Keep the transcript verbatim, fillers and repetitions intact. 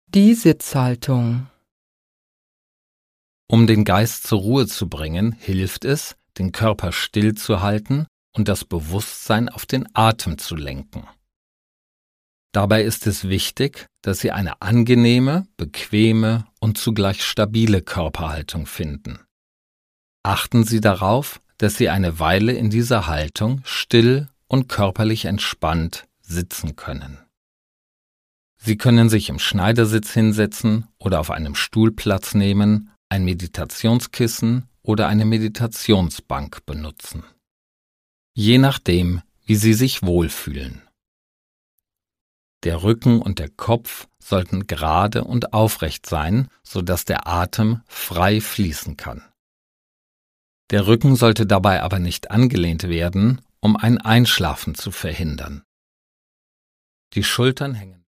Die Sitzhaltung. Um den Geist zur Ruhe zu bringen, hilft es, den Körper stillzuhalten und das Bewusstsein auf den Atem zu lenken. Dabei ist es wichtig, dass Sie eine angenehme, bequeme und zugleich stabile Körperhaltung finden. Achten Sie darauf, dass Sie eine Weile in dieser Haltung still und körperlich entspannt sitzen können. Sie können sich im Schneidersitz hinsetzen oder auf einem Stuhl Platz nehmen, ein Meditationskissen oder eine Meditationsbank benutzen. Je nachdem, wie Sie sich wohlfühlen. Der Rücken und der Kopf sollten gerade und aufrecht sein, sodass der Atem frei fließen kann. Der Rücken sollte dabei aber nicht angelehnt werden, um ein Einschlafen zu verhindern. Die Schultern hängen